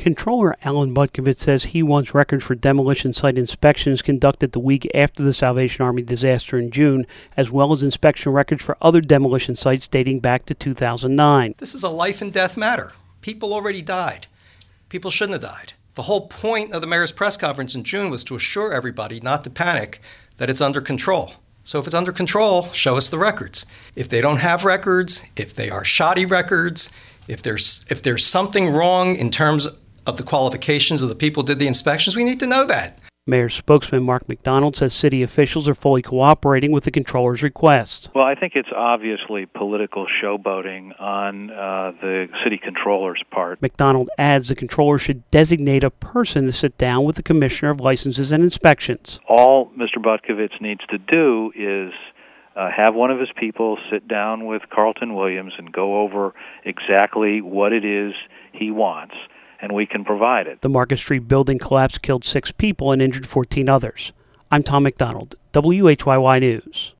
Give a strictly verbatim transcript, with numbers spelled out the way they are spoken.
Controller Alan Butkovich says he wants records for demolition site inspections conducted the week after the Salvation Army disaster in June, as well as inspection records for other demolition sites dating back to two thousand nine. This is a life and death matter. People already died. People shouldn't have died. The whole point of the mayor's press conference in June was to assure everybody not to panic, that it's under control. So if it's under control, show us the records. If they don't have records, if they are shoddy records, if there's if there's something wrong in terms of the qualifications of the people who did the inspections, we need to know that. Mayor's spokesman Mark McDonald says city officials are fully cooperating with the controller's requests. Well, I think it's obviously political showboating on uh, the city controller's part. McDonald adds the controller should designate a person to sit down with the commissioner of licenses and inspections. All Mister Butkovich needs to do is uh, have one of his people sit down with Carlton Williams and go over exactly what it is he wants, and we can provide it. The Market Street building collapse killed six people and injured fourteen others. I'm Tom McDonald, W H Y Y News.